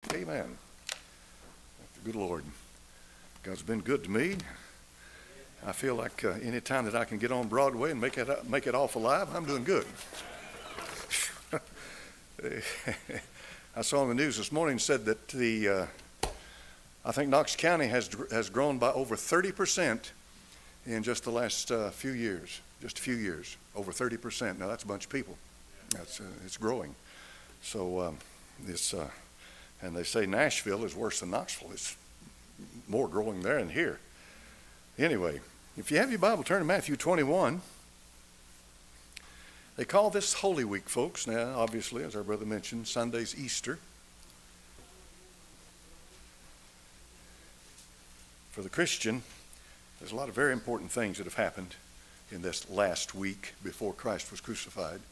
Amen. Good Lord. God's been good to me. I feel like any time that I can get on Broadway and make it off alive, I'm doing good. I saw in the news this morning said that I think Knox County has grown by over 30% in just the last few years. Just a few years, over 30%. Now that's a bunch of people. It's growing. So and they say Nashville is worse than Knoxville. It's more growing there than here. Anyway, if you have your Bible, turn to Matthew 21. They call this Holy Week, folks. Now, obviously, as our brother mentioned, Sunday's Easter. For the Christian, there's a lot of very important things that have happened in this last week before Christ was crucified.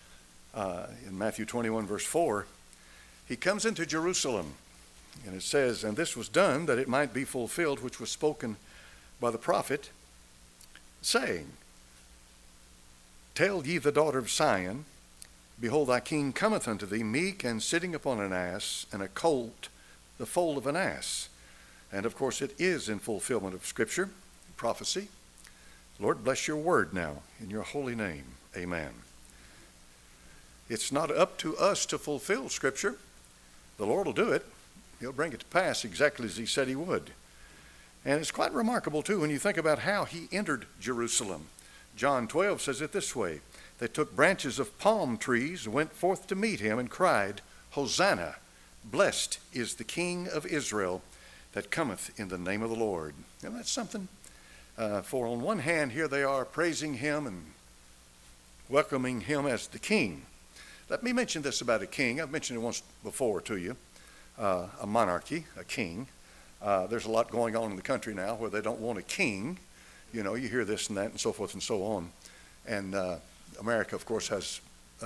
In Matthew 21, verse 4, he comes into Jerusalem, and it says, "And this was done that it might be fulfilled, which was spoken by the prophet, saying, Tell ye the daughter of Zion, Behold, thy king cometh unto thee, meek and sitting upon an ass, and a colt, the foal of an ass." And of course it is in fulfillment of Scripture, prophecy. Lord, bless your word now in your holy name. Amen. It's not up to us to fulfill Scripture. The Lord will do it. He'll bring it to pass exactly as he said he would. And it's quite remarkable, too, when you think about how he entered Jerusalem. John 12 says it this way: "They took branches of palm trees, went forth to meet him, and cried, Hosanna, blessed is the King of Israel that cometh in the name of the Lord." And that's something. For on one hand, here they are praising him and welcoming him as the king. Let me mention this about a king. I've mentioned it once before to you. A monarchy, a king. There's a lot going on in the country now where they don't want a king. You know, you hear this and that and so forth and so on. And America, of course, has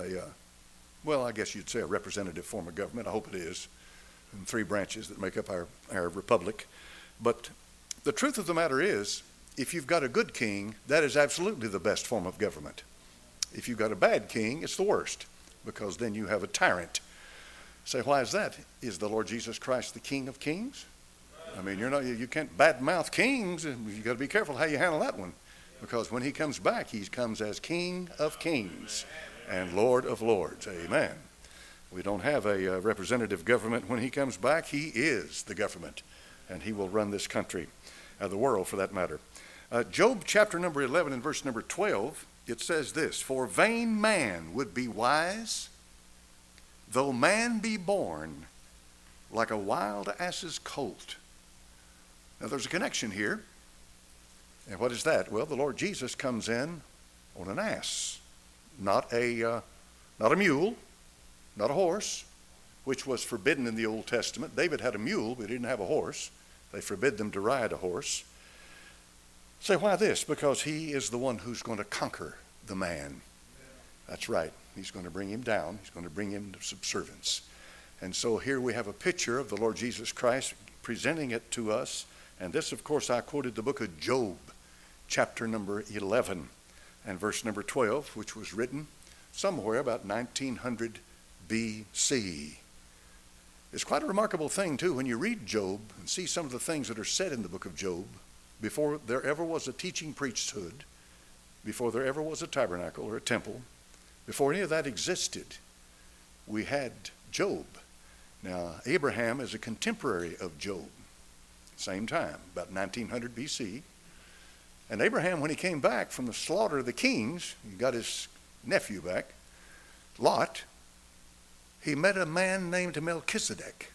I guess you'd say a representative form of government. I hope it is. And 3 branches that make up our republic. But the truth of the matter is, if you've got a good king, that is absolutely the best form of government. If you've got a bad king, it's the worst, because then you have a tyrant. Say, why is that? Is the Lord Jesus Christ the King of Kings? I mean, you can't badmouth kings. You got to be careful how you handle that one, because when he comes back, he comes as King of Kings and Lord of Lords. Amen. We don't have a representative government when he comes back. He is the government, and he will run this country, the world for that matter. Job chapter number 11 and verse number 12, it says this: "For vain man would be wise, though man be born like a wild ass's colt." Now there's a connection here. And what is that? Well, the Lord Jesus comes in on an ass, not a mule, not a horse, which was forbidden in the Old Testament. David had a mule, but he didn't have a horse. They forbid them to ride a horse. Say, why this? Because he is the one who's going to conquer the man. That's right. He's going to bring him down. He's going to bring him to subservience. And so here we have a picture of the Lord Jesus Christ presenting it to us. And this, of course, I quoted the book of Job, chapter number 11 and verse number 12, which was written somewhere about 1900 B.C. It's quite a remarkable thing, too, when you read Job and see some of the things that are said in the book of Job. Before there ever was a teaching priesthood, before there ever was a tabernacle or a temple, before any of that existed, we had Job. Now, Abraham is a contemporary of Job, same time, about 1900 B.C. And Abraham, when he came back from the slaughter of the kings, he got his nephew back, Lot, he met a man named Melchizedek.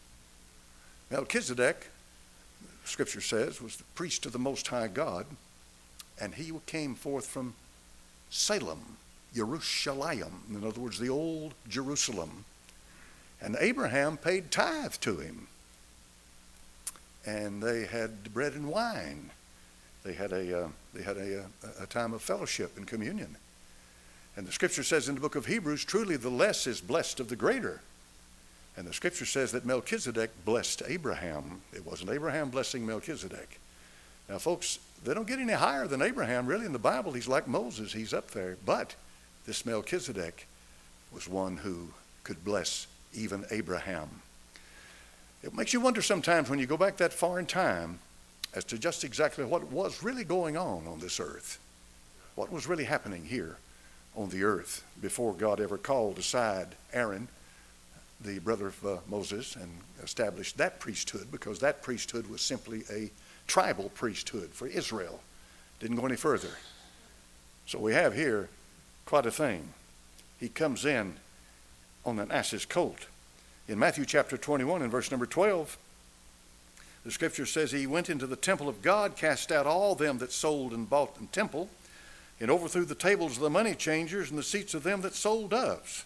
Melchizedek, Scripture says, was the priest of the Most High God, and he came forth from Salem, Jerusalem, in other words, the old Jerusalem. And Abraham paid tithe to him. And they had bread and wine. They had a time of fellowship and communion. And the Scripture says in the book of Hebrews, truly the less is blessed of the greater. And the Scripture says that Melchizedek blessed Abraham. It wasn't Abraham blessing Melchizedek. Now, folks, they don't get any higher than Abraham. Really, in the Bible, he's like Moses. He's up there. But this Melchizedek was one who could bless even Abraham. Makes you wonder sometimes when you go back that far in time as to just exactly what was really going on this earth. What was really happening here on the earth before God ever called aside Aaron, the brother of Moses, and established that priesthood, because that priesthood was simply a tribal priesthood for Israel. Didn't go any further. So we have here quite a thing. He comes in on an ass's colt. In Matthew chapter 21 and verse number 12, the scripture says, he went into the temple of God, cast out all them that sold and bought in the temple, and overthrew the tables of the money changers and the seats of them that sold doves.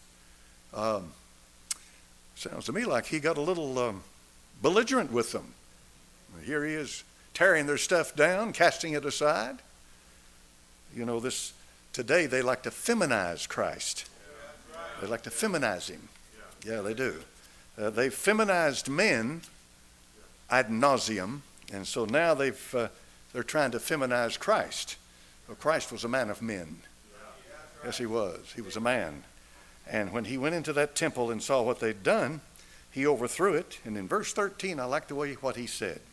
Sounds to me like he got a little belligerent with them. Here he is tearing their stuff down, casting it aside. You know, today they like to feminize Christ. They like to feminize him. Yeah, they do. They've feminized men ad nauseum, and so now they're trying to feminize Christ. Well, Christ was a man of men. Yes, he was. He was a man. And when he went into that temple and saw what they'd done, he overthrew it. And in verse 13, I like the way what he said.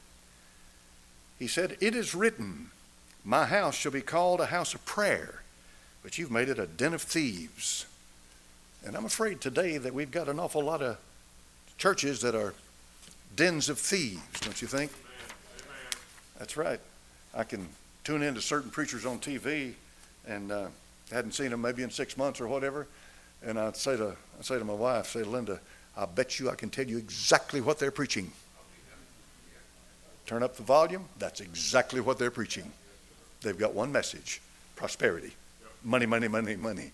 He said, it is written, my house shall be called a house of prayer, but you've made it a den of thieves. And I'm afraid today that we've got an awful lot of churches that are dens of thieves, don't you think? Amen. That's right. I can tune in to certain preachers on TV and hadn't seen them maybe in 6 months or whatever, and I'd say to my wife, Linda, I bet you I can tell you exactly what they're preaching. Turn up the volume, that's exactly what they're preaching. They've got one message: prosperity. Money, money, money, money.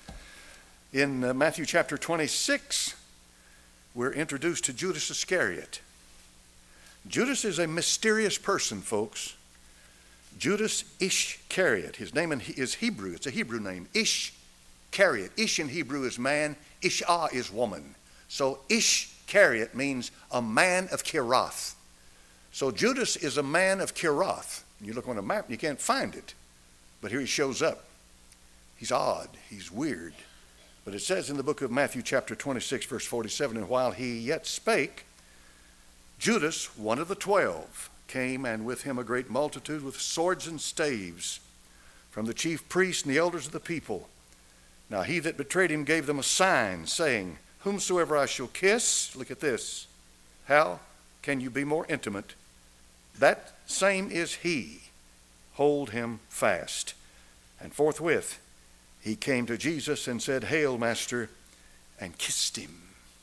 In Matthew chapter 26, we're introduced to Judas Iscariot. Judas is a mysterious person, folks. Judas Iscariot. His name is Hebrew. It's a Hebrew name. Iscariot. Ish in Hebrew is man. Ishah is woman. So Iscariot means a man of Kirath. So Judas is a man of Kirath. You look on a map and you can't find it. But here he shows up. He's odd. He's weird. But it says in the book of Matthew chapter 26 verse 47, and while he yet spake, Judas, one of the 12, came, and with him a great multitude with swords and staves from the chief priests and the elders of the people. Now he that betrayed him gave them a sign, saying, whomsoever I shall kiss, look at this, how can you be more intimate? That same is he. Hold him fast. And forthwith he came to Jesus and said, Hail, Master, and kissed him.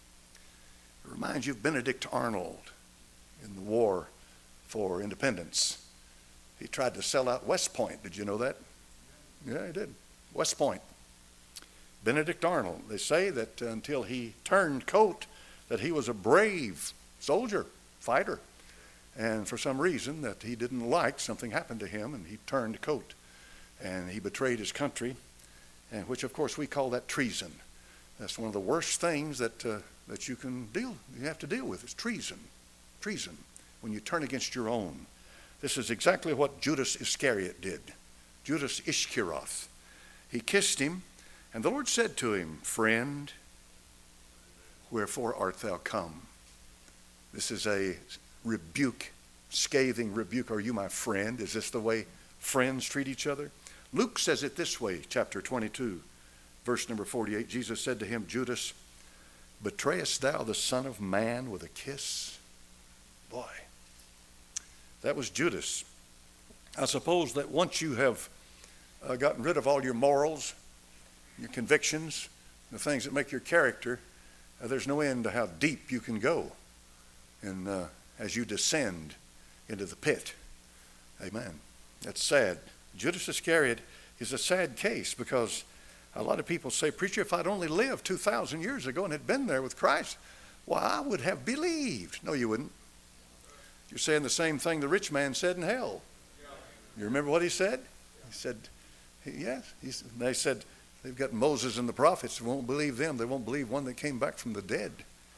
It reminds you of Benedict Arnold in the war for independence. He tried to sell out West Point. Did you know that? Yeah, he did. West Point. Benedict Arnold. They say that until he turned coat, that he was a brave soldier, fighter. And for some reason that he didn't like, something happened to him, and he turned coat. And he betrayed his country, and which, of course, we call that treason. That's one of the worst things that you have to deal with, is treason. Treason, when you turn against your own. This is exactly what Judas Iscariot did. Judas Ishkaroth. He kissed him, and the Lord said to him, Friend, wherefore art thou come? This is a rebuke, scathing rebuke. Are you my friend? Is this the way friends treat each other? Luke says it this way, chapter 22, verse number 48. Jesus said to him, Judas, betrayest thou the Son of Man with a kiss? Boy, that was Judas. I suppose that once you have gotten rid of all your morals, your convictions, the things that make your character, there's no end to how deep you can go as you descend into the pit. Amen. That's sad. Judas Iscariot is a sad case, because a lot of people say, Preacher, if I'd only lived 2,000 years ago and had been there with Christ, why, I would have believed. No, you wouldn't. You're saying the same thing the rich man said in hell. You remember what he said? He said, yes. They said, they've got Moses and the prophets. They won't believe them. They won't believe one that came back from the dead.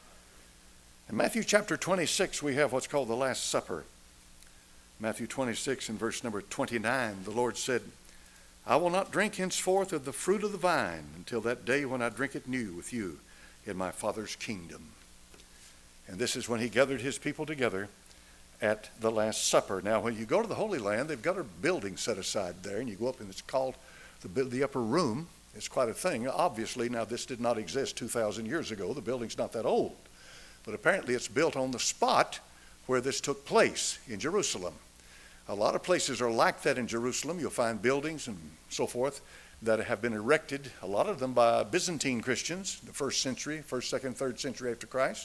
In Matthew chapter 26, we have what's called the Last Supper. Matthew 26 and verse number 29, the Lord said, I will not drink henceforth of the fruit of the vine until that day when I drink it new with you in my Father's kingdom. And this is when he gathered his people together at the Last Supper. Now, when you go to the Holy Land, they've got a building set aside there, and you go up, and it's called the Upper Room. It's quite a thing. Obviously, now this did not exist 2,000 years ago. The building's not that old. But apparently it's built on the spot where this took place in Jerusalem. A lot of places are like that in Jerusalem. You'll find buildings and so forth that have been erected, a lot of them by Byzantine Christians, the first century, first, second, third century after Christ.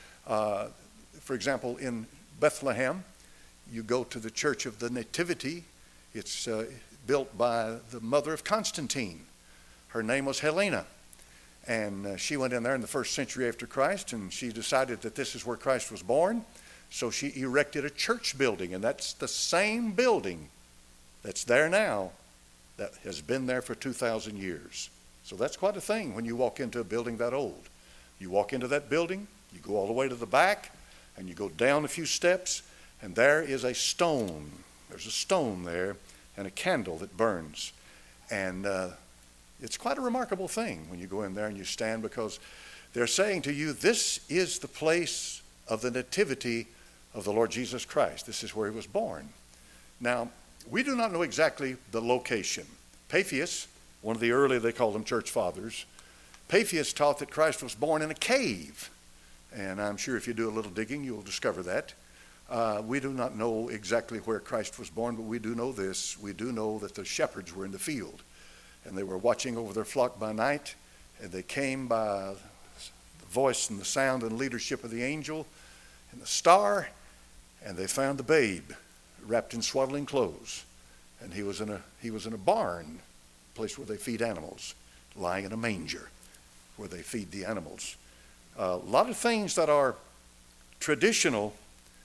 For example, in Bethlehem, you go to the Church of the Nativity. It's built by the mother of Constantine. Her name was Helena. And she went in there in the first century after Christ, and she decided that this is where Christ was born. So she erected a church building, and that's the same building that's there now that has been there for 2,000 years. So that's quite a thing when you walk into a building that old. You walk into that building, you go all the way to the back, and you go down a few steps, and there is a stone. There's a stone there and a candle that burns. And it's quite a remarkable thing when you go in there and you stand, because they're saying to you, this is the place of the nativity of the Lord Jesus Christ. This is where he was born. Now, we do not know exactly the location. Papias, one of the early, they called them church fathers, Papias taught that Christ was born in a cave. And I'm sure if you do a little digging, you'll discover that. We do not know exactly where Christ was born, but we do know this. We do know that the shepherds were in the field, and they were watching over their flock by night, and they came by the voice and the sound and leadership of the angel and the star, and they found the babe wrapped in swaddling clothes. And he was in a barn, a place where they feed animals, lying in a manger where they feed the animals. A lot of things that are traditional,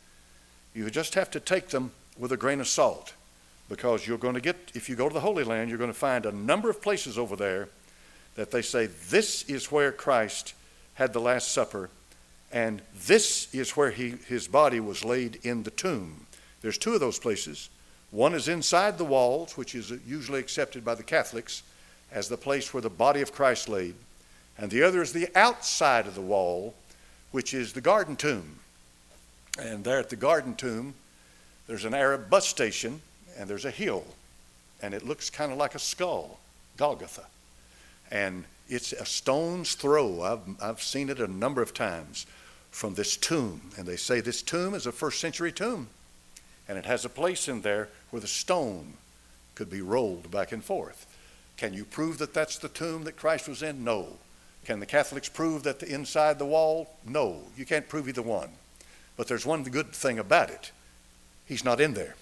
you just have to take them with a grain of salt, because you're going to get, if you go to the Holy Land, you're going to find a number of places over there that they say this is where Christ had the Last Supper, and this is where his body was laid in the tomb. There's two of those places. One is inside the walls, which is usually accepted by the Catholics as the place where the body of Christ laid. And the other is the outside of the wall, which is the garden tomb. And there at the garden tomb, there's an Arab bus station, and there's a hill. And it looks kind of like a skull, Golgotha. And it's a stone's throw. I've seen it a number of times from this tomb. And they say this tomb is a first century tomb. And it has a place in there where the stone could be rolled back and forth. Can you prove that that's the tomb that Christ was in? No. Can the Catholics prove that inside the wall? No. You can't prove either one. But there's one good thing about it. He's not in there.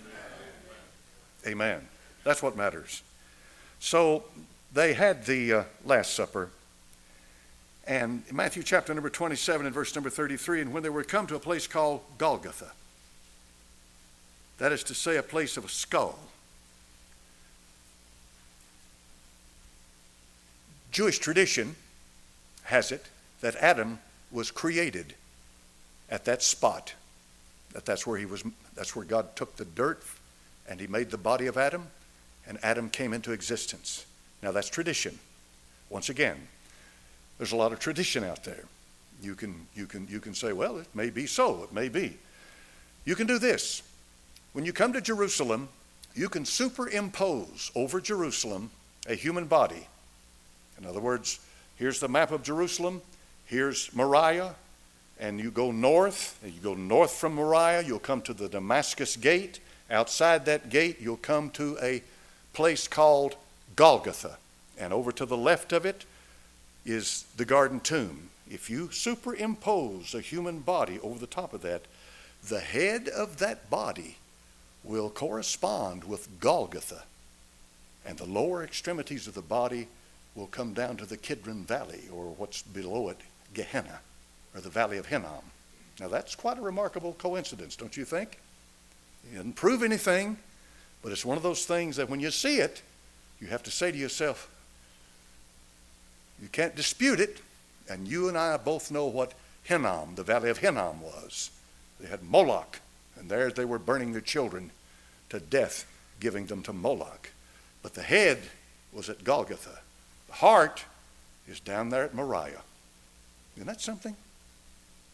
Amen. Amen. That's what matters. So they had the Last Supper. And Matthew chapter number 27 and verse number 33, and when they were come to a place called Golgotha, that is to say, a place of a skull. Jewish tradition has it that Adam was created at that spot. That's where God took the dirt and he made the body of Adam, and Adam came into existence. Now that's tradition. Once again, there's a lot of tradition out there. You can say, well, it may be so, it may be. You can do this. When you come to Jerusalem, you can superimpose over Jerusalem a human body. In other words, here's the map of Jerusalem, here's Moriah, and you go north from Moriah, you'll come to the Damascus Gate. Outside that gate, you'll come to a place called Golgotha. And over to the left of it is the garden tomb. If you superimpose a human body over the top of that, the head of that body will correspond with Golgotha, and the lower extremities of the body will come down to the Kidron Valley, or what's below it, Gehenna, or the Valley of Hinnom. Now that's quite a remarkable coincidence, don't you think? It doesn't prove anything, but it's one of those things that when you see it, you have to say to yourself, you can't dispute it, and you and I both know what Hinnom, the Valley of Hinnom, was. They had Moloch, and there they were burning their children to death, giving them to Moloch. But the head was at Golgotha. The heart is down there at Moriah. Isn't that something?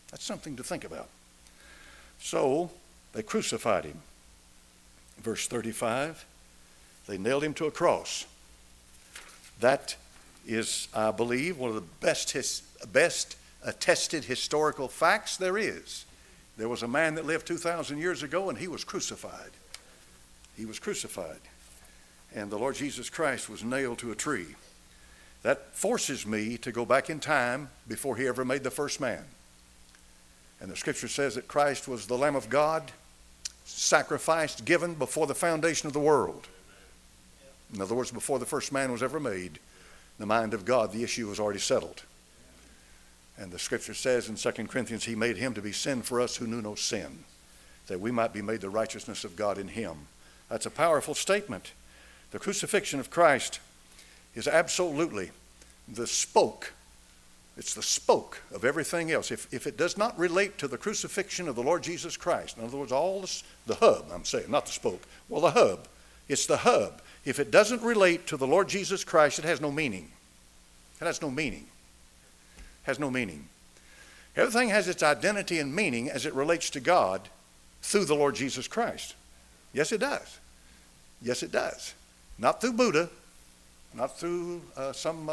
That's something to think about. So they crucified him. Verse 35, they nailed him to a cross. That is, I believe, one of the best attested historical facts there is. There was a man that lived 2,000 years ago, and he was crucified. He was crucified. And the Lord Jesus Christ was nailed to a tree. That forces me to go back in time before he ever made the first man. And the scripture says that Christ was the Lamb of God, sacrificed, given before the foundation of the world. In other words, before the first man was ever made, in the mind of God, the issue was already settled. And the scripture says in 2 Corinthians, he made him to be sin for us who knew no sin, that we might be made the righteousness of God in him. That's a powerful statement. The crucifixion of Christ is absolutely the spoke. It's the spoke of everything else. If it does not relate to the crucifixion of the Lord Jesus Christ, in other words, all the hub, I'm saying, not the spoke, well, the hub. It's the hub. If it doesn't relate to the Lord Jesus Christ, it has no meaning. It has no meaning. Has no meaning. Everything has its identity and meaning as it relates to God through the Lord Jesus Christ. Yes, it does. Yes, it does. Not through Buddha, not through some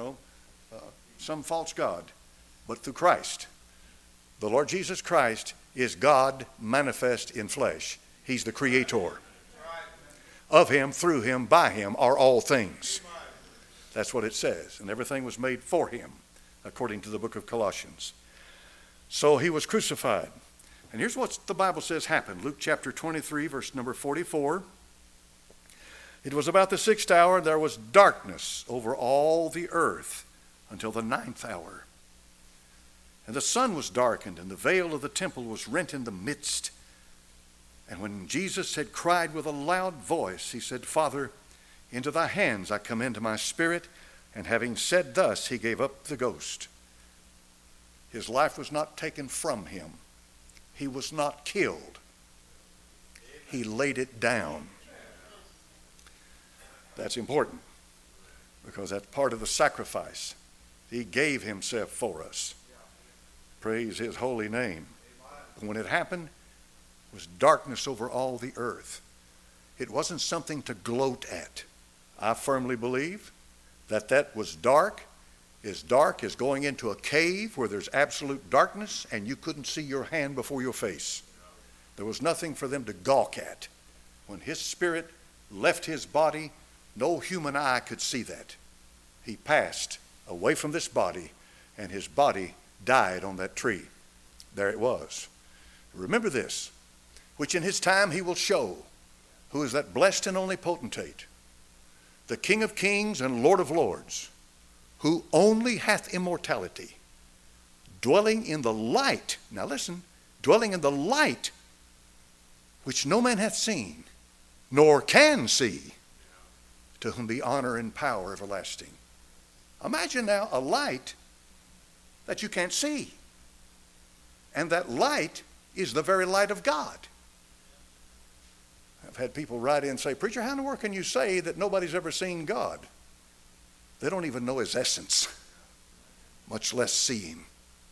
false god, but through Christ. The Lord Jesus Christ is God manifest in flesh. He's the creator. Of him, through him, by him are all things. That's what it says. And everything was made for him, according to the book of Colossians. So he was crucified. And here's what the Bible says happened. Luke chapter 23, verse number 44. It was about the 6th hour, there was darkness over all the earth until the 9th hour. And the sun was darkened, and the veil of the temple was rent in the midst. And when Jesus had cried with a loud voice, he said, Father, into thy hands I commend my spirit. And having said thus, he gave up the ghost. His life was not taken from him. He was not killed. He laid it down. That's important, because that's part of the sacrifice. He gave himself for us. Praise his holy name. And when it happened, it was darkness over all the earth. It wasn't something to gloat at. I firmly believe that was dark as going into a cave where there's absolute darkness and you couldn't see your hand before your face. There was nothing for them to gawk at. When his spirit left his body, no human eye could see that. He passed away from this body, and his body died on that tree. There it was. Remember this, which in his time he will show, who is that blessed and only potentate, the King of kings and Lord of lords, who only hath immortality, dwelling in the light, now listen, dwelling in the light which no man hath seen, nor can see, to whom be honor and power everlasting. Imagine now a light that you can't see. And that light is the very light of God. I've had people write in and say, Preacher, how in the world can you say that nobody's ever seen God? They don't even know his essence, much less see him.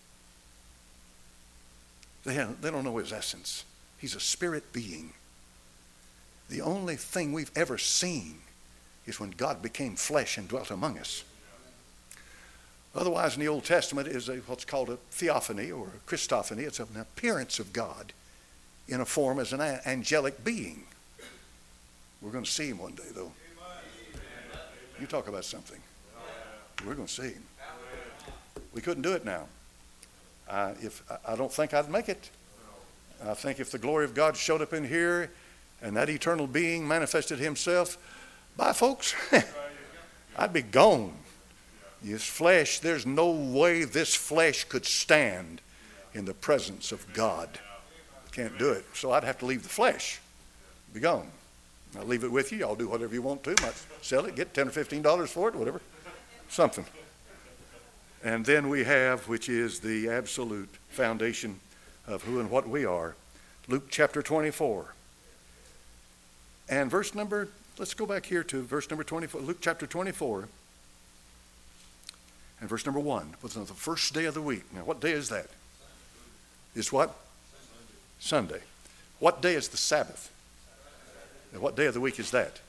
They don't know his essence. He's a spirit being. The only thing we've ever seen is when God became flesh and dwelt among us. Otherwise, in the Old Testament is what's called a theophany or a Christophany. It's an appearance of God in a form as an angelic being. We're going to see him one day, though. You talk about something. We're going to see him. We couldn't do it now. I don't think I'd make it. I think if the glory of God showed up in here and that eternal being manifested himself, bye, folks. I'd be gone. This flesh, there's no way this flesh could stand in the presence of God. Can't do it. So I'd have to leave the flesh. Be gone. I'll leave it with you. Y'all do whatever you want to. Might sell it, get $10 or $15 for it, whatever. Something. And then we have, which is the absolute foundation of who and what we are, Luke chapter 24. And let's go back here to verse number 24, Luke chapter 24. And verse number 1 was on the first day of the week. Now, what day is that? is what? Sunday. What day is the Sabbath? And what day of the week is that?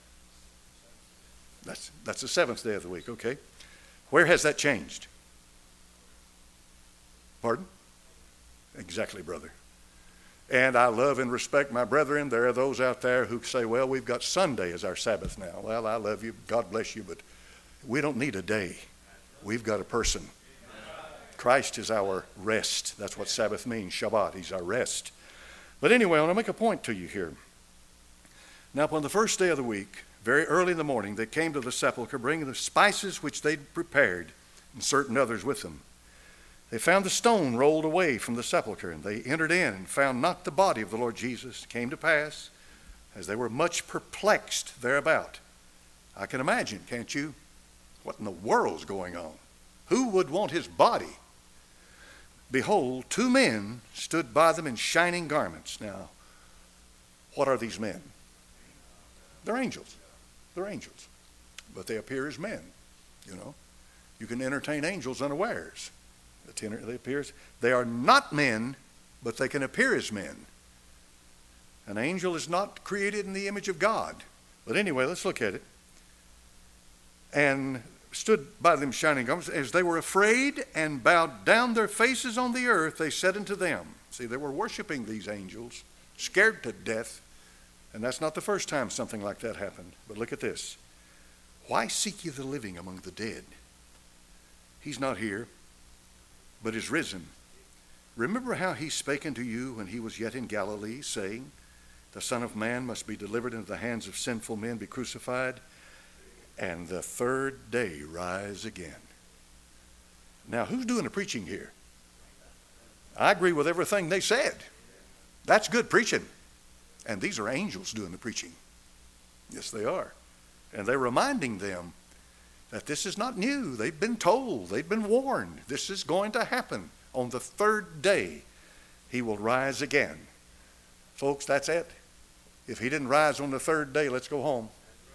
That's the seventh day of the week, okay. Where has that changed? Pardon? Exactly, brother. And I love and respect my brethren. There are those out there who say, well, we've got Sunday as our Sabbath now. Well, I love you. God bless you. But we don't need a day. We've got a person. Christ is our rest. That's what Sabbath means. Shabbat. He's our rest. But anyway, I want to make a point to you here. Now, upon the first day of the week, very early in the morning, they came to the sepulchre, bringing the spices which they'd prepared, and certain others with them. They found the stone rolled away from the sepulchre, and they entered in and found not the body of the Lord Jesus. It came to pass, as they were much perplexed thereabout. I can imagine, can't you? What in the world's going on? Who would want his body? Behold, two men stood by them in shining garments. Now, what are these men? They're angels. They're angels. But they appear as men, you know. You can entertain angels unawares. They are not men, but they can appear as men. An angel is not created in the image of God. But anyway, let's look at it. And stood by them shining garments. As they were afraid and bowed down their faces on the earth, they said unto them. See, they were worshiping these angels, scared to death. And that's not the first time something like that happened. But look at this. Why seek ye the living among the dead? He's not here, but is risen. Remember how he spake unto you when he was yet in Galilee, saying, the Son of Man must be delivered into the hands of sinful men, be crucified, and the third day rise again. Now, who's doing the preaching here? I agree with everything they said. That's good preaching. And these are angels doing the preaching. Yes, they are. And they're reminding them that this is not new. They've been told. They've been warned. This is going to happen. On the third day, he will rise again. Folks, that's it. If he didn't rise on the third day, let's go home.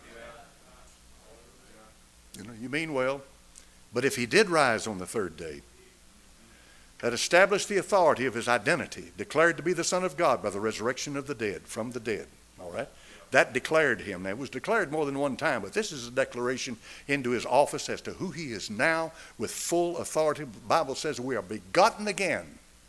You know, you mean well. But if he did rise on the third day, that established the authority of his identity, declared to be the Son of God by the resurrection of the dead, from the dead. All right? That declared him. Now, it was declared more than one time, but this is a declaration into his office as to who he is now with full authority. The Bible says we are begotten again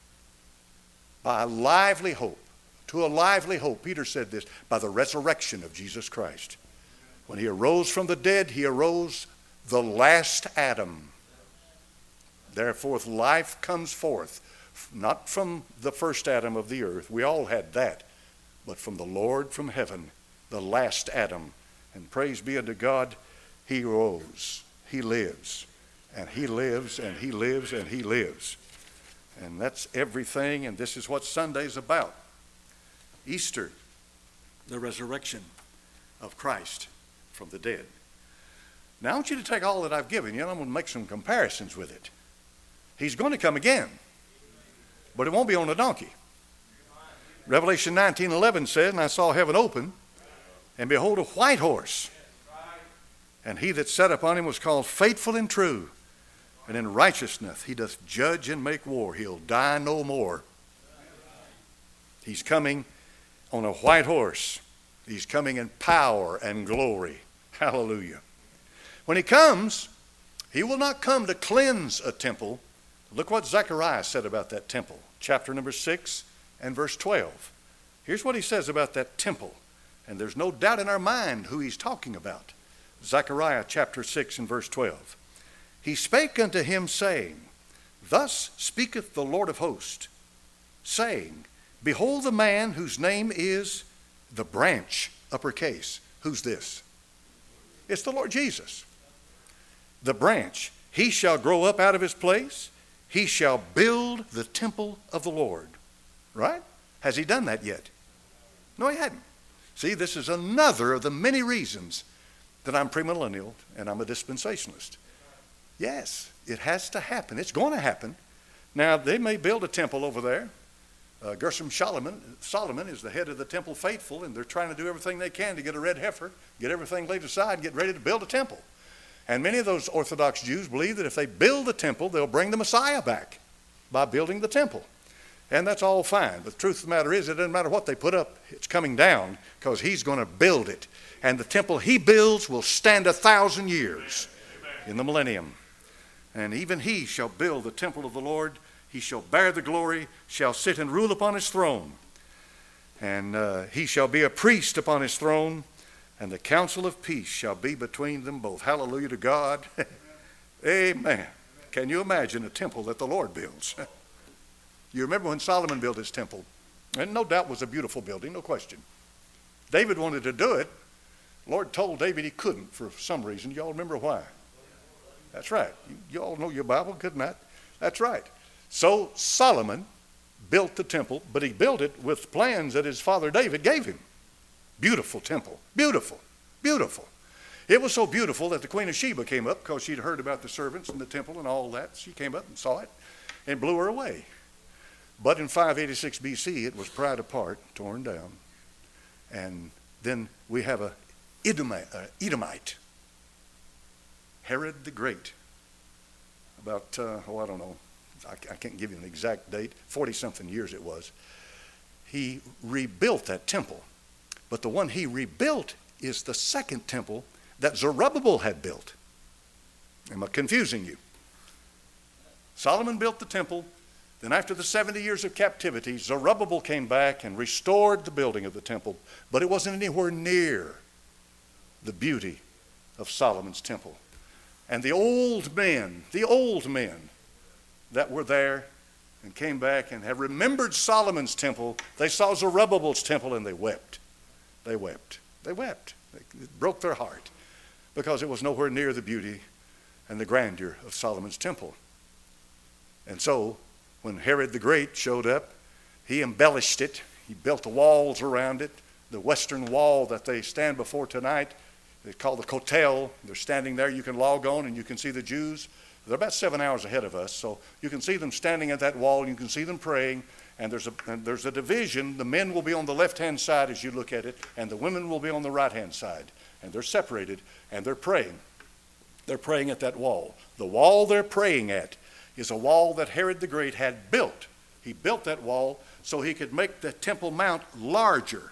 by a lively hope. To a lively hope. Peter said this, by the resurrection of Jesus Christ. When he arose from the dead, he arose the last Adam. Therefore, life comes forth, not from the first Adam of the earth. We all had that. But from the Lord from heaven, the last Adam. And praise be unto God, he rose. He lives. And he lives, and he lives, and he lives. And that's everything, and this is what Sunday's about. Easter, the resurrection of Christ from the dead. Now, I want you to take all that I've given you, and I'm going to make some comparisons with it. He's going to come again, but it won't be on a donkey. Revelation 19:11 says, and I saw heaven open, and behold, a white horse. And he that sat upon him was called Faithful and True. And in righteousness he doth judge and make war. He'll die no more. He's coming on a white horse. He's coming in power and glory. Hallelujah. When he comes, he will not come to cleanse a temple. Look what Zechariah said about that temple. Chapter number 6 and verse 12. Here's what he says about that temple. And there's no doubt in our mind who he's talking about. Zechariah chapter 6 and verse 12. He spake unto him, saying, Thus speaketh the Lord of hosts, saying, Behold the man whose name is the branch, uppercase. Who's this? It's the Lord Jesus. The branch. He shall grow up out of his place. He shall build the temple of the Lord. Right? Has he done that yet? No, he hadn't. See, this is another of the many reasons that I'm premillennial and I'm a dispensationalist. Yes, it has to happen. It's going to happen. Now, they may build a temple over there. Gershom Solomon is the head of the temple faithful, and they're trying to do everything they can to get a red heifer, get everything laid aside, and get ready to build a temple. And many of those Orthodox Jews believe that if they build the temple, they'll bring the Messiah back by building the temple. And that's all fine. But the truth of the matter is, it doesn't matter what they put up, it's coming down because he's going to build it. And the temple he builds will stand 1,000 years in the millennium. And even he shall build the temple of the Lord. He shall bear the glory, shall sit and rule upon his throne. And he shall be a priest upon his throne, and the counsel of peace shall be between them both. Hallelujah to God. Amen. Can you imagine a temple that the Lord builds? You remember when Solomon built his temple? And no doubt was a beautiful building, no question. David wanted to do it. The Lord told David he couldn't for some reason. You all remember why? That's right. You all know your Bible, couldn't that? That's right. So Solomon built the temple, but he built it with plans that his father David gave him. Beautiful temple. Beautiful. Beautiful. It was so beautiful that the Queen of Sheba came up because she'd heard about the servants and the temple and all that. She came up and saw it and blew her away. But in 586 BC, it was pried apart, torn down. And then we have a Edomite, Herod the Great. About, I don't know, I can't give you an exact date, 40-something years it was. He rebuilt that temple. But the one he rebuilt is the second temple that Zerubbabel had built. Am I confusing you? Solomon built the temple. Then after the 70 years of captivity, Zerubbabel came back and restored the building of the temple, but it wasn't anywhere near the beauty of Solomon's temple. And the old men that were there and came back and have remembered Solomon's temple, they saw Zerubbabel's temple and they wept. They wept. They wept. It broke their heart because it was nowhere near the beauty and the grandeur of Solomon's temple. And so, when Herod the Great showed up, he embellished it. He built the walls around it. The western wall that they stand before tonight, it's called the Kotel. They're standing there. You can log on and you can see the Jews. They're about 7 hours ahead of us, so you can see them standing at that wall. You can see them praying, and there's a division. The men will be on the left-hand side as you look at it, and the women will be on the right-hand side. And they're separated, and they're praying. They're praying at that wall. The wall they're praying at is a wall that Herod the Great had built. He built that wall so he could make the Temple Mount larger,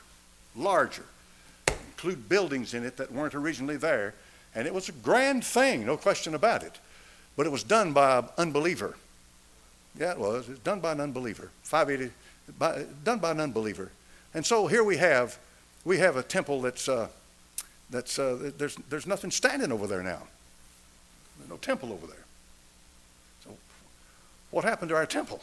include buildings in it that weren't originally there. And it was a grand thing, no question about it. But it was done by an unbeliever. Yeah, it was. It was done by an unbeliever. Done by an unbeliever. And so here we have a temple there's nothing standing over there now. There's no temple over there. So what happened to our temple?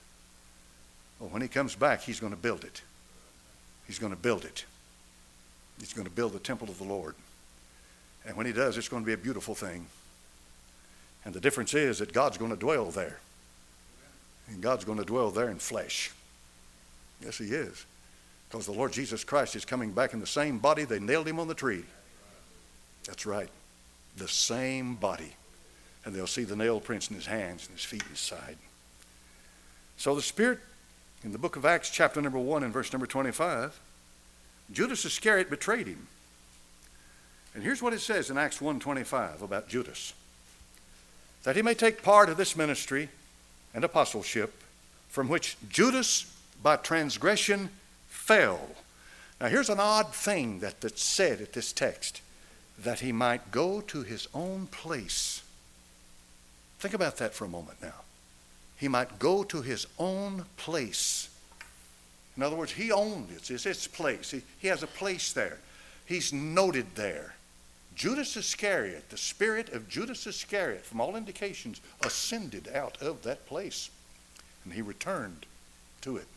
Well, when he comes back, he's going to build it. He's going to build it. He's going to build the temple of the Lord. And when he does, it's going to be a beautiful thing. And the difference is that God's going to dwell there. And God's going to dwell there in flesh. Yes, he is. Because the Lord Jesus Christ is coming back in the same body they nailed him on the tree. That's right. The same body. And they'll see the nail prints in his hands and his feet and his side. So the Spirit, in the book of Acts, chapter number 1 and verse number 25, Judas Iscariot betrayed him. And here's what it says in Acts 1:25 about Judas. That he may take part of this ministry and apostleship, from which Judas by transgression fell. Now here's an odd thing that's said at this text. That he might go to his own place. Think about that for a moment now. He might go to his own place. In other words, he owned it. It's his place. He has a place there. He's noted there. Judas Iscariot, the spirit of Judas Iscariot, from all indications, ascended out of that place. And he returned to it.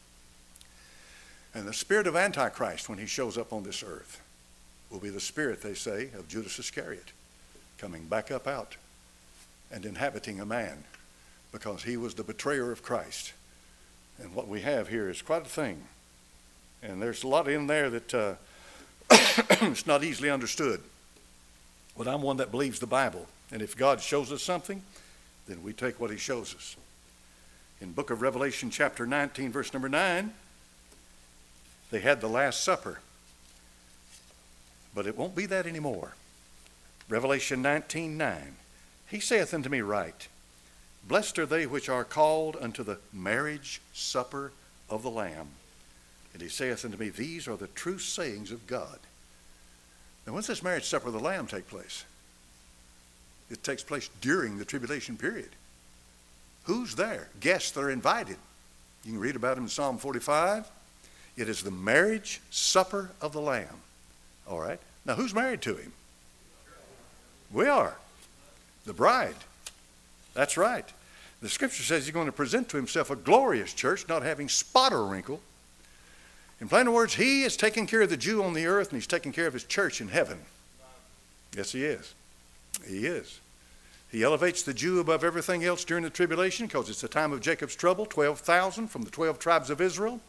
And the spirit of Antichrist, when he shows up on this earth, will be the spirit, they say, of Judas Iscariot, coming back up out and inhabiting a man, because he was the betrayer of Christ. And what we have here is quite a thing. And there's a lot in there that it's not easily understood. But I'm one that believes the Bible. And if God shows us something, then we take what he shows us. In book of Revelation chapter 19, verse number 9, they had the Last Supper. But it won't be that anymore. Revelation 19:9. He saith unto me, Write, Blessed are they which are called unto the marriage supper of the Lamb. And he saith unto me, these are the true sayings of God. Now, when's this marriage supper of the Lamb take place? It takes place during the tribulation period. Who's there? Guests that are invited. You can read about them in Psalm 45. It is the marriage supper of the Lamb. All right. Now, who's married to him? We are. The bride. That's right. The scripture says he's going to present to himself a glorious church, not having spot or wrinkle. In plain words, he is taking care of the Jew on the earth, and he's taking care of his church in heaven. Yes, he is. He is. He elevates the Jew above everything else during the tribulation because it's the time of Jacob's trouble. 12,000 from the 12 tribes of Israel.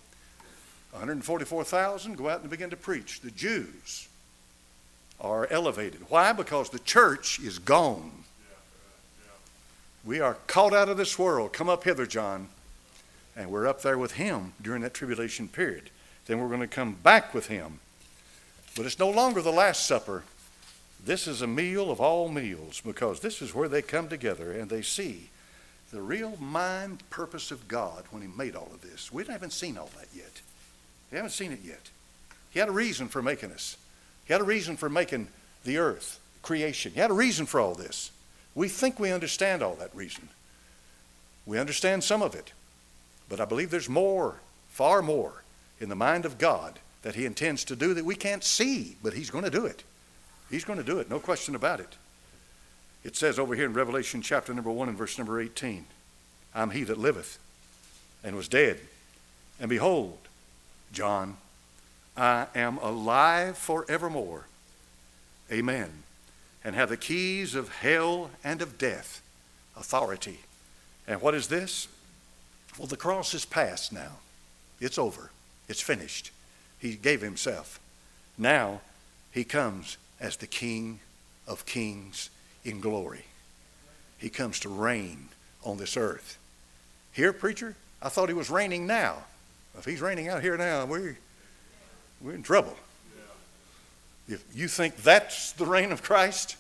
144,000 go out and begin to preach. The Jews are elevated. Why? Because the church is gone. We are caught out of this world. Come up hither, John. And we're up there with him during that tribulation period. Then we're going to come back with him. But it's no longer the Last Supper. This is a meal of all meals, because this is where they come together and they see the real mind purpose of God when he made all of this. We haven't seen all that yet. We haven't seen it yet. He had a reason for making us. He had a reason for making the earth, creation. He had a reason for all this. We think we understand all that reason. We understand some of it. But I believe there's more, far more, in the mind of God that he intends to do that we can't see, but he's going to do it. He's going to do it, no question about it. It says over here in Revelation chapter number 1 and verse number 18, I'm he that liveth and was dead. And behold, John, I am alive forevermore. Amen. And have the keys of hell and of death, authority. And what is this? Well, the cross is past now. It's over. It's finished. He gave himself. Now he comes as the King of kings in glory. He comes to reign on this earth. Here, preacher, I thought he was reigning now. If he's reigning out here now, we're in trouble. If you think that's the reign of Christ,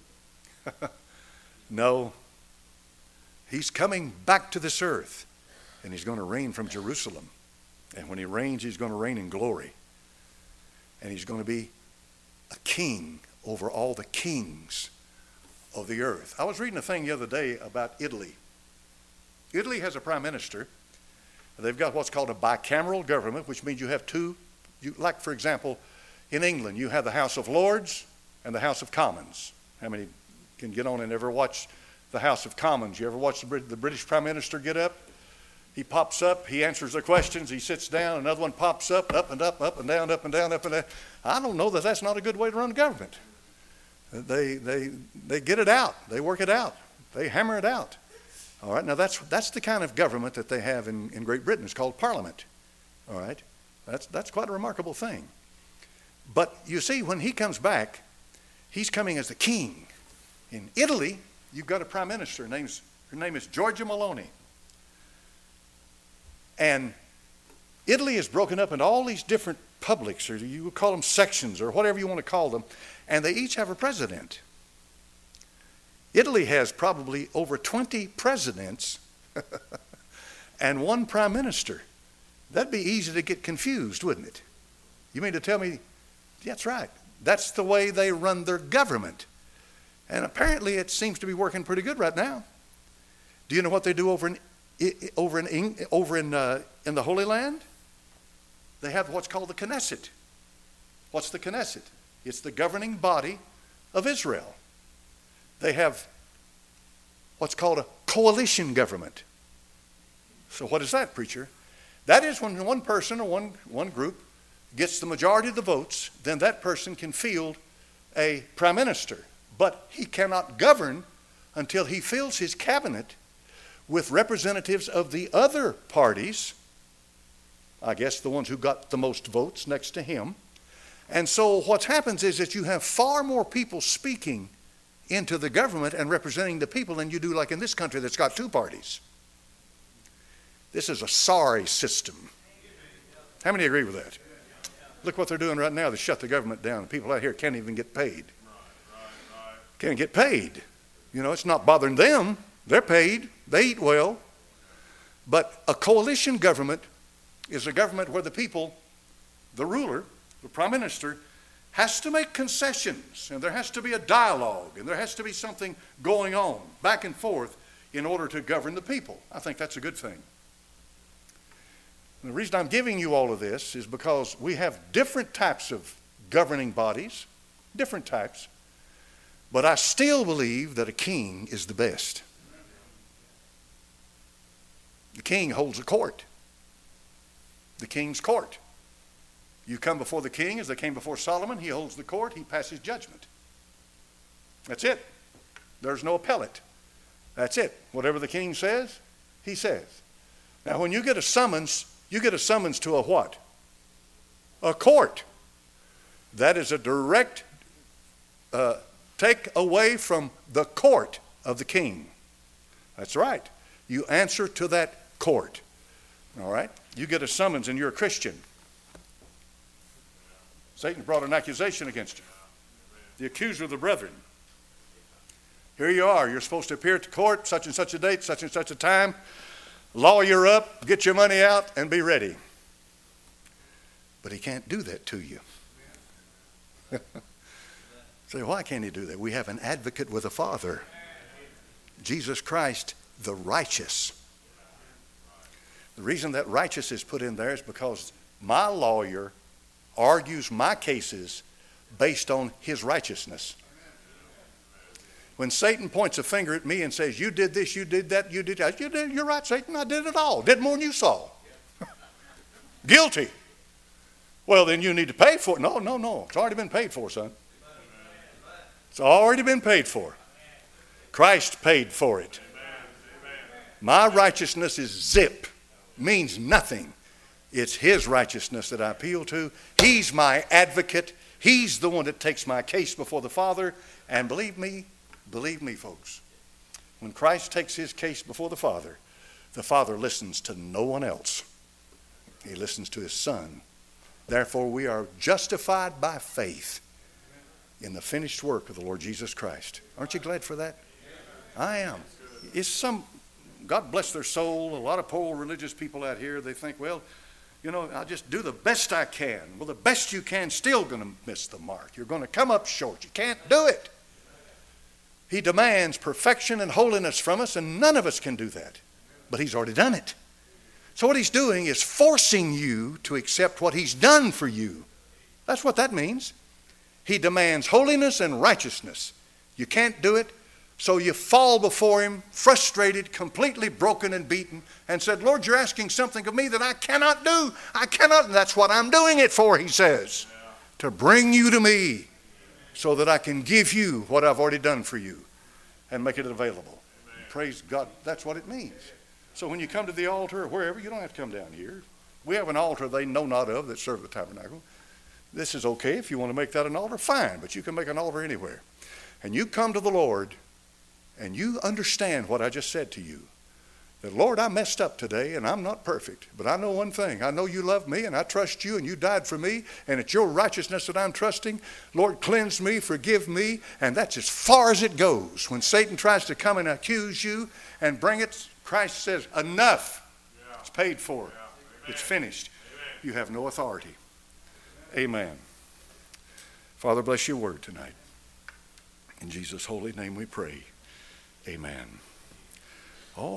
no. He's coming back to this earth, and he's going to reign from Jerusalem. And when he reigns, he's going to reign in glory. And he's going to be a king over all the kings of the earth. I was reading a thing the other day about Italy. Italy has a prime minister. They've got what's called a bicameral government, which means you have two, like for example, in England, you have the House of Lords and the House of Commons. How many can get on and ever watch the House of Commons? You ever watch the British Prime Minister get up? He pops up, he answers the questions, he sits down, another one pops up and up and down, up and down, up and down. I don't know that that's not a good way to run a government. They get it out. They work it out. They hammer it out. All right, now that's the kind of government that they have in Great Britain. It's called Parliament. All right, that's quite a remarkable thing. But you see, when he comes back, he's coming as the king. In Italy, you've got a prime minister. Her name is Giorgia Meloni. And Italy is broken up into all these different publics, or you would call them sections, or whatever you want to call them, and they each have a president. Italy has probably over 20 presidents and one prime minister. That'd be easy to get confused, wouldn't it? You mean to tell me, that's right. That's the way they run their government. And apparently it seems to be working pretty good right now. Do you know what they do over in the Holy Land? They have what's called the Knesset. What's the Knesset? It's the governing body of Israel. They have what's called a coalition government. So what is that, preacher? That is when one person or one group gets the majority of the votes, then that person can field a prime minister. But he cannot govern until he fills his cabinet with representatives of the other parties, I guess the ones who got the most votes next to him. And so what happens is that you have far more people speaking into the government and representing the people than you do like in this country that's got two parties. This is a sorry system. How many agree with that? Look what they're doing right now. They shut the government down. People out here can't even get paid. Can't get paid. You know, it's not bothering them. They're paid. They eat well. But a coalition government is a government where the people, the ruler, the prime minister, has to make concessions, and there has to be a dialogue, and there has to be something going on back and forth in order to govern the people. I think that's a good thing. And the reason I'm giving you all of this is because we have different types of governing bodies, different types, but I still believe that a king is the best. The king holds a court. The king's court. You come before the king as they came before Solomon. He holds the court. He passes judgment. That's it. There's no appellate. That's it. Whatever the king says, he says. Now, when you get a summons to a what? A court. That is a direct take away from the court of the king. That's right. You answer to that court. All right? You get a summons and you're a Christian. Satan brought an accusation against you. The accuser of the brethren. Here you are. You're supposed to appear at the court, such and such a date, such and such a time. Lawyer up, get your money out, and be ready. But he can't do that to you. Say, why can't he do that? We have an advocate with the Father. Jesus Christ, the righteous. The reason that righteous is put in there is because my lawyer argues my cases based on his righteousness. When Satan points a finger at me and says, you did this, you did that, you did that. You're right, Satan, I did it all. Did more than you saw. Guilty. Well, then you need to pay for it. No. It's already been paid for, son. It's already been paid for. Christ paid for it. My righteousness is zip. Means nothing. It's his righteousness that I appeal to. He's my advocate. He's the one that takes my case before the Father. And believe me, folks, when Christ takes his case before the Father listens to no one else. He listens to his Son. Therefore, we are justified by faith in the finished work of the Lord Jesus Christ. Aren't you glad for that? I am. God bless their soul. A lot of poor religious people out here, they think, well, I'll just do the best I can. Well, the best you can still going to miss the mark. You're going to come up short. You can't do it. He demands perfection and holiness from us, and none of us can do that. But he's already done it. So what he's doing is forcing you to accept what he's done for you. That's what that means. He demands holiness and righteousness. You can't do it, so you fall before him, frustrated, completely broken and beaten, and said, Lord, you're asking something of me that I cannot do. I cannot, and that's what I'm doing it for, he says, to bring you to me so that I can give you what I've already done for you and make it available. Praise God, that's what it means. So when you come to the altar or wherever, you don't have to come down here. We have an altar they know not of that serve the tabernacle. This is okay. If you want to make that an altar, fine, but you can make an altar anywhere. And you come to the Lord and you understand what I just said to you. That, Lord, I messed up today and I'm not perfect, but I know one thing. I know you love me and I trust you and you died for me, and it's your righteousness that I'm trusting. Lord, cleanse me, forgive me, and that's as far as it goes. When Satan tries to come and accuse you and bring it, Christ says, enough. It's paid for. It's finished. You have no authority. Amen. Father, bless your word tonight. In Jesus' holy name we pray. Amen.